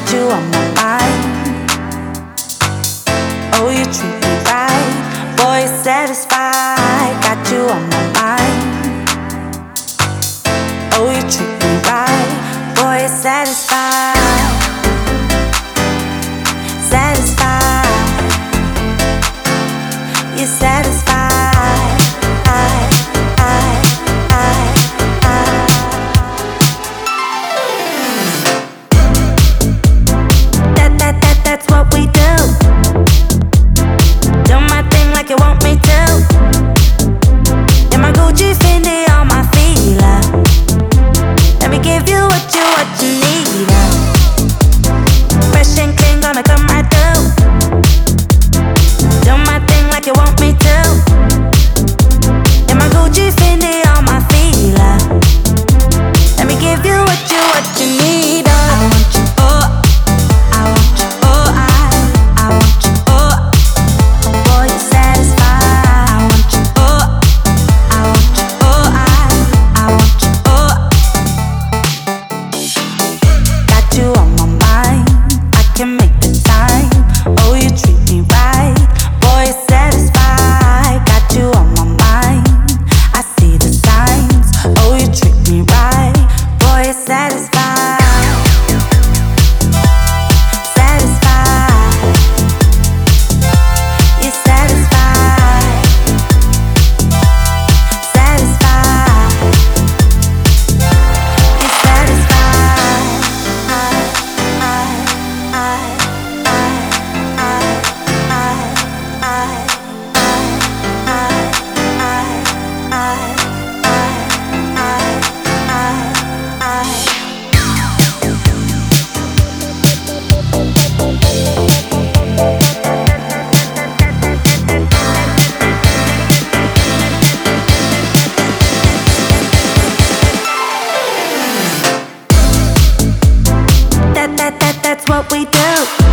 you on my mind. Oh, you treat me right, boy, you're satisfied. Got you on my mind. Oh, you treat me right, boy, you're satisfied. Satisfied. You're satisfied. That's what we do. Do my thing like you want me to. In my Gucci, Fendi on my feet. Let me give you what you need. Fresh and clean, gonna come right through. Do my thing like you want me to. In my Gucci, Fendi on my feet. Let me give you what you need. I want you, oh, I want you, oh, I want you, oh, boy, you're satisfied. I want you, oh, I want you, oh, I want you, oh. Got you on my mind, I can make the time. Oh, you treat me right, boy, you're satisfied. Got you on my mind, I see the signs. Oh, you treat me right, boy, you're satisfied. That's what we do.